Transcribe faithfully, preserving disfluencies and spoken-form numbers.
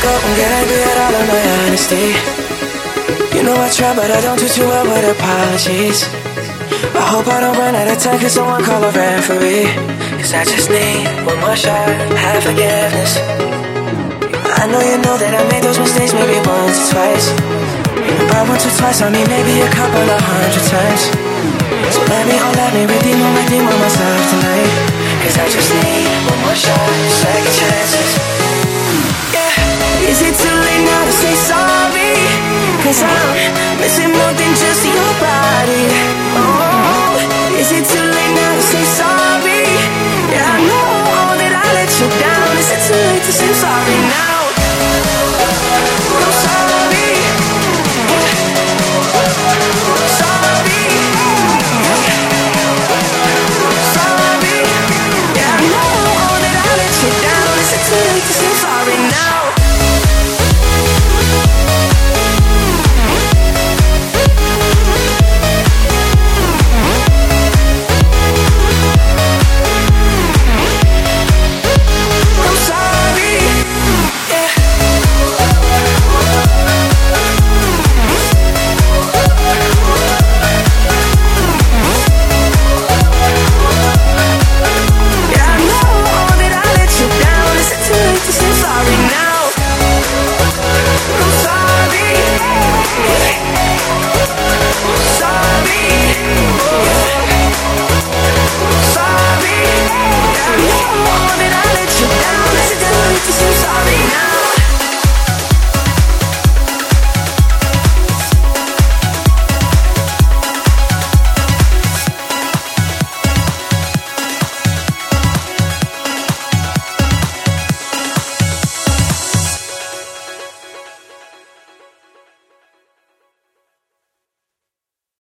go and get angry at all of my honesty. You know I try, but I don't do too well with apologies. I hope I don't run out of time, cause someone call a referee. Cause I just need one more shot, have forgiveness. I know you know that I made those mistakes maybe once or twice. By once or twice, I mean maybe a couple of hundred times. So let me, oh let me redeem or redeem on myself tonight. Cause I just need one more shot, second chances.